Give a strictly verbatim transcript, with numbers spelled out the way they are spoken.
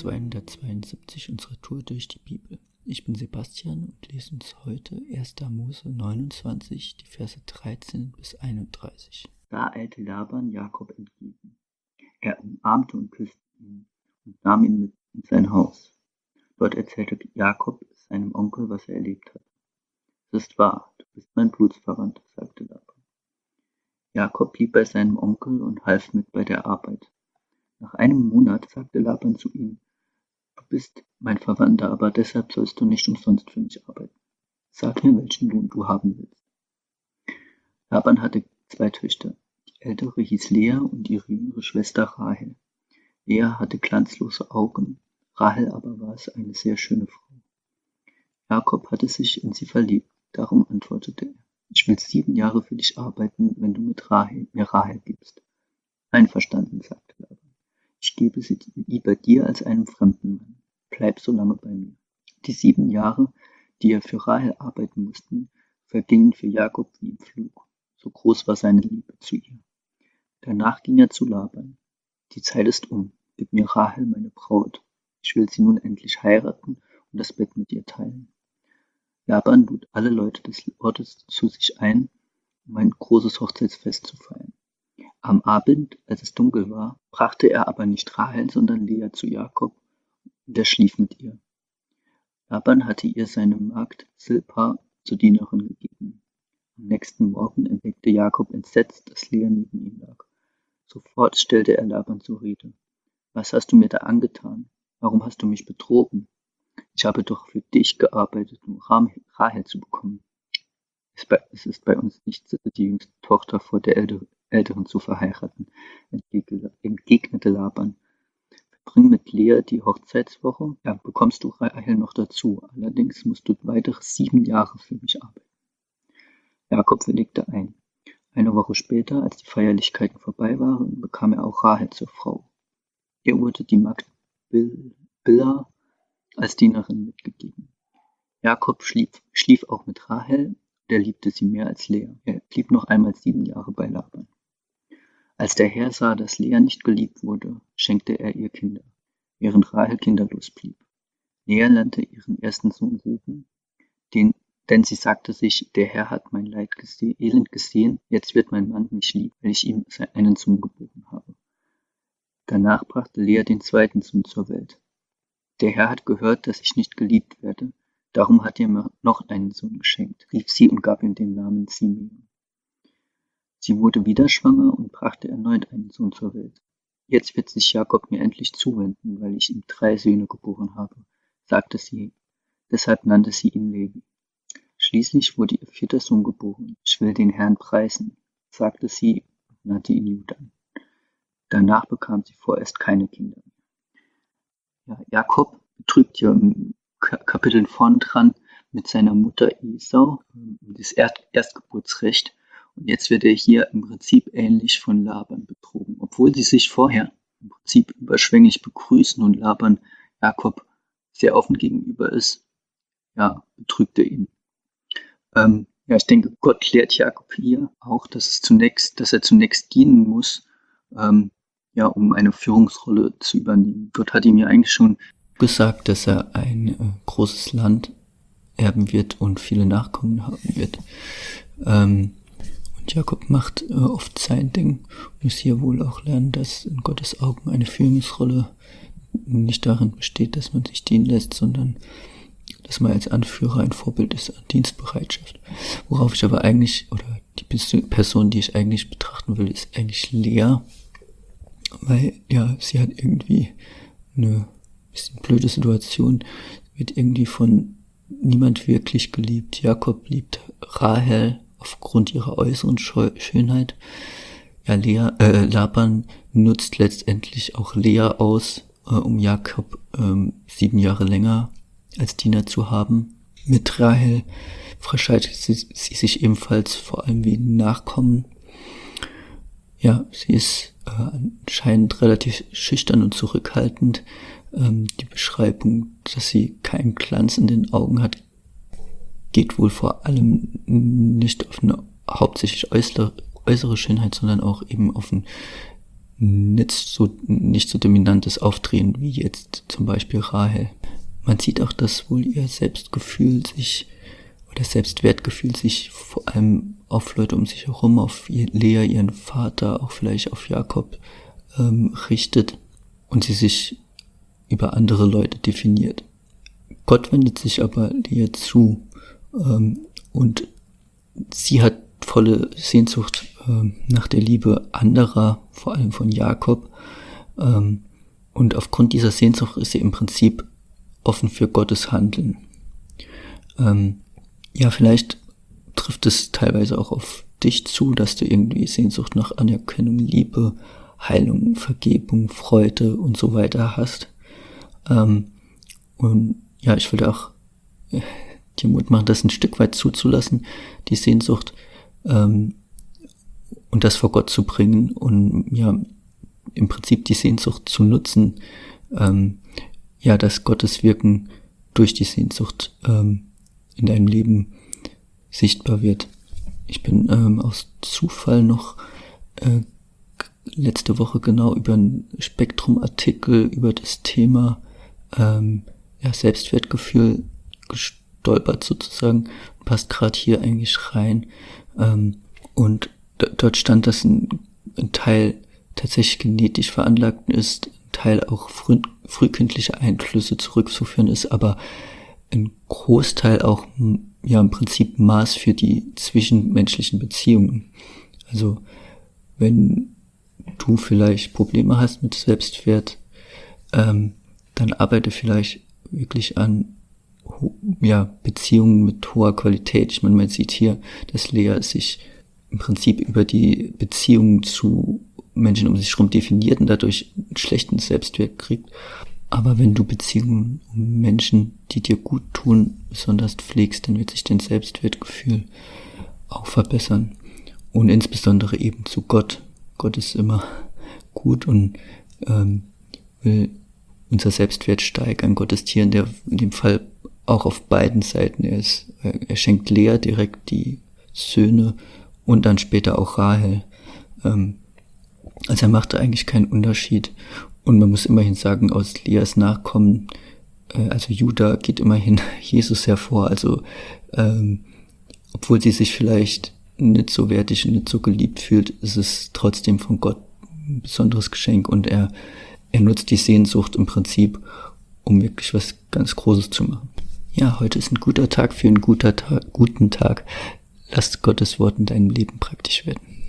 zweihundertzweiundsiebzig unserer Tour durch die Bibel. Ich bin Sebastian und lese uns heute erster Mose neunundzwanzig, die Verse dreizehn bis einunddreißig. Da eilte Laban Jakob entgegen. Er umarmte und küsste ihn und nahm ihn mit in sein Haus. Dort erzählte Jakob seinem Onkel, was er erlebt hat. Es ist wahr, du bist mein Blutsverwandter, sagte Laban. Jakob blieb bei seinem Onkel und half mit bei der Arbeit. Nach einem Monat sagte Laban zu ihm: Du bist mein Verwandter, aber deshalb sollst du nicht umsonst für mich arbeiten. Sag mir, welchen Lohn du haben willst. Laban hatte zwei Töchter. Die ältere hieß Lea und ihre jüngere Schwester Rahel. Lea hatte glanzlose Augen, Rahel aber war es eine sehr schöne Frau. Jakob hatte sich in sie verliebt, darum antwortete er: Ich will sieben Jahre für dich arbeiten, wenn du mit Rahel, mir Rahel gibst. Einverstanden, sagte Laban. Ich gebe sie lieber dir als einem fremden Mann. Bleib so lange bei mir. Die sieben Jahre, die er für Rahel arbeiten musste, vergingen für Jakob wie im Flug. So groß war seine Liebe zu ihr. Danach ging er zu Laban. Die Zeit ist um. Gib mir Rahel, meine Braut. Ich will sie nun endlich heiraten und das Bett mit ihr teilen. Laban lud alle Leute des Ortes zu sich ein, um ein großes Hochzeitsfest zu feiern. Am Abend, als es dunkel war, brachte er aber nicht Rahel, sondern Lea zu Jakob, und er schlief mit ihr. Laban hatte ihr seine Magd Silpa zur Dienerin gegeben. Am nächsten Morgen entdeckte Jakob entsetzt, dass Lea neben ihm lag. Sofort stellte er Laban zur Rede. Was hast du mir da angetan? Warum hast du mich betrogen? Ich habe doch für dich gearbeitet, um Rahel zu bekommen. Es ist bei uns nicht Sitte, die jüngste Tochter vor der Älteren zu verheiraten, entgegnete Laban. Verbring mit Lea die Hochzeitswoche, ja, bekommst du Rahel noch dazu. Allerdings musst du weitere sieben Jahre für mich arbeiten. Jakob willigte ein. Eine Woche später, als die Feierlichkeiten vorbei waren, bekam er auch Rahel zur Frau. Ihr wurde die Magd Bilha als Dienerin mitgegeben. Jakob schlief, schlief auch mit Rahel, der liebte sie mehr als Lea. Er blieb noch einmal sieben Jahre bei Laban. Als der Herr sah, dass Lea nicht geliebt wurde, schenkte er ihr Kinder, während Rahel kinderlos blieb. Lea nannte ihren ersten Sohn Ruben, den, denn sie sagte sich: Der Herr hat mein Leid gese- Elend gesehen, jetzt wird mein Mann mich lieben, weil ich ihm einen Sohn geboren habe. Danach brachte Lea den zweiten Sohn zur Welt. Der Herr hat gehört, dass ich nicht geliebt werde, darum hat er mir noch einen Sohn geschenkt, rief sie und gab ihm den Namen Simeon. Sie wurde wieder schwanger und brachte erneut einen Sohn zur Welt. Jetzt wird sich Jakob mir endlich zuwenden, weil ich ihm drei Söhne geboren habe, sagte sie. Deshalb nannte sie ihn Levi. Schließlich wurde ihr vierter Sohn geboren. Ich will den Herrn preisen, sagte sie und nannte ihn Judah. Danach bekam sie vorerst keine Kinder mehr. Ja, Jakob betrügt ja im Kapitel vorn dran mit seiner Mutter Esau um das Erst- Erstgeburtsrecht. Und jetzt wird er hier im Prinzip ähnlich von Laban betrogen. Obwohl sie sich vorher im Prinzip überschwänglich begrüßen und Laban Jakob sehr offen gegenüber ist, ja, betrügt er ihn. Ähm, ja, ich denke, Gott lehrt Jakob hier auch, dass, es zunächst, dass er zunächst dienen muss, ähm, ja, um eine Führungsrolle zu übernehmen. Gott hat ihm ja eigentlich schon gesagt, dass er ein äh, großes Land erben wird und viele Nachkommen haben wird. Ähm, und Jakob macht äh, oft sein Ding und muss hier wohl auch lernen, dass in Gottes Augen eine Führungsrolle nicht darin besteht, dass man sich dienen lässt, sondern dass man als Anführer ein Vorbild ist an Dienstbereitschaft. Worauf ich aber eigentlich, oder die Person, die ich eigentlich betrachten will, ist eigentlich Lea, weil ja, sie hat irgendwie eine bisschen blöde Situation, wird irgendwie von niemand wirklich geliebt. Jakob liebt Rahel aufgrund ihrer äußeren Schönheit. Ja, Lea, äh, Laban nutzt letztendlich auch Lea aus, äh, um Jakob ähm, sieben Jahre länger als Diener zu haben. Mit Rahel verscheidet sie, sie sich ebenfalls vor allem wegen Nachkommen. Ja, sie ist äh, anscheinend relativ schüchtern und zurückhaltend. Ähm, die Beschreibung, dass sie keinen Glanz in den Augen hat, geht wohl vor allem nicht auf eine hauptsächlich äußere, äußere Schönheit, sondern auch eben auf ein nicht so, nicht so dominantes Auftreten wie jetzt zum Beispiel Rahel. Man sieht auch, dass wohl ihr Selbstgefühl sich, oder Selbstwertgefühl sich vor allem auf Leute um sich herum, auf Lea, ihren Vater, auch vielleicht auf Jakob ähm, richtet und sie sich über andere Leute definiert. Gott wendet sich aber Lea zu ähm, und sie hat volle Sehnsucht ähm, nach der Liebe anderer, vor allem von Jakob. Ähm, und aufgrund dieser Sehnsucht ist sie im Prinzip offen für Gottes Handeln. Ähm, ja, vielleicht trifft es teilweise auch auf dich zu, dass du irgendwie Sehnsucht nach Anerkennung, Liebe, Heilung, Vergebung, Freude und so weiter hast. Ähm, und ja, ich würde auch äh, dir Mut machen, das ein Stück weit zuzulassen, die Sehnsucht, ähm, und das vor Gott zu bringen und ja, im Prinzip die Sehnsucht zu nutzen, ähm, ja, dass Gottes Wirken durch die Sehnsucht ähm, in deinem Leben sichtbar wird. Ich bin ähm, aus Zufall noch äh, letzte Woche genau über einen Spektrum-Artikel über das Thema ähm, ja, Selbstwertgefühl gestolpert sozusagen, passt gerade hier eigentlich rein. Ähm, und d- dort stand, dass ein, ein Teil tatsächlich genetisch veranlagt ist, ein Teil auch früh, frühkindliche Einflüsse zurückzuführen ist, aber ein Großteil auch ja im Prinzip Maß für die zwischenmenschlichen Beziehungen. Also wenn du vielleicht Probleme hast mit Selbstwert, ähm, dann arbeite vielleicht wirklich an ja, Beziehungen mit hoher Qualität. Ich meine, man sieht hier, dass Lea sich im Prinzip über die Beziehungen zu Menschen um sich herum definiert und dadurch einen schlechten Selbstwert kriegt. Aber wenn du Beziehungen um Menschen, die dir gut tun, besonders pflegst, dann wird sich dein Selbstwertgefühl auch verbessern. Und insbesondere eben zu Gott. Gott ist immer gut und ähm, will unser Selbstwert steigern. Gott ist hier in, der, in dem Fall auch auf beiden Seiten. Er, ist, er schenkt Lea direkt die Söhne und dann später auch Rahel. Ähm, also er macht da eigentlich keinen Unterschied. Und man muss immerhin sagen, aus Leas Nachkommen, äh, also Judah, geht immerhin Jesus hervor. Also ähm, obwohl sie sich vielleicht nicht so wertig und nicht so geliebt fühlt, ist es trotzdem von Gott ein besonderes Geschenk. Und er, er nutzt die Sehnsucht im Prinzip, um wirklich was ganz Großes zu machen. Ja, heute ist ein guter Tag für einen guter Tag, guten Tag. Lasst Gottes Wort in deinem Leben praktisch werden.